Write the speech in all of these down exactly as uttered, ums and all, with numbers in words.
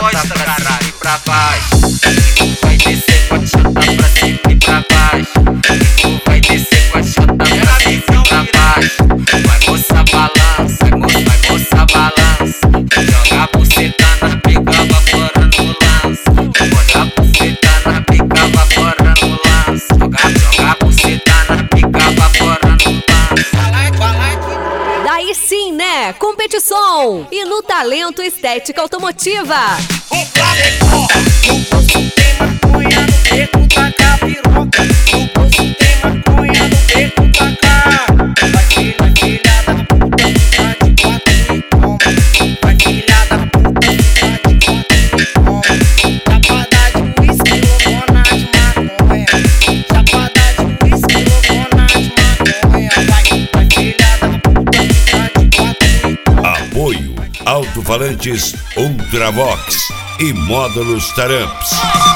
gosta, caralho. E pra baixo, vai descer com a chota pra cima e pra baixo. Tu vai descer com a chota pra cima e pra baixo. Vai moça balança, vai moça, vai moça balança. Joga a buceta na pica, evapora no lance. Joga a buceta na pica, evapora no lance. Joga, joga a buceta na pica, evapora no lance. Daí sim, né? Competição e no talento estética automotiva. O Flamengo, no bolso tem maconha, no beco taca piroca. No bolso tem maconha, no beco taca. Vai filha, filha da puta, fica de quatro e toma. Vai filha da puta, fica de quatro e toma. Chapada de whisky, loucona de maconha. Chapada de whisky, loucona de maconha. Vai, vai filha da puta, fica de quatro e toma. Apoio Alto-Falantes Ultravox e Módulos Taramps.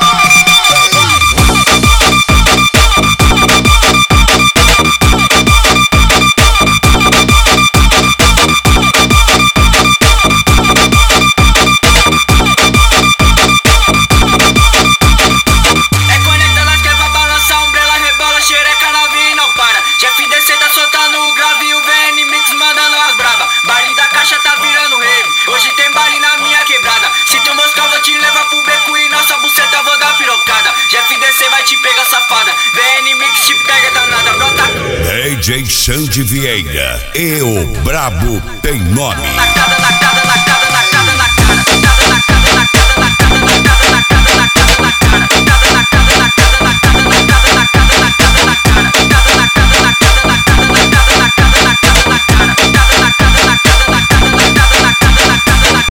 Hoje tem baile na minha quebrada. Se tu moscar, vou te levar pro beco e nossa buceta vou dar pirocada. Jeff D C vai te pegar, safada. V N Mix te pega danada, brota cruz. D J Xande Vieira e o Brabo tem nome. Tacada, tacada,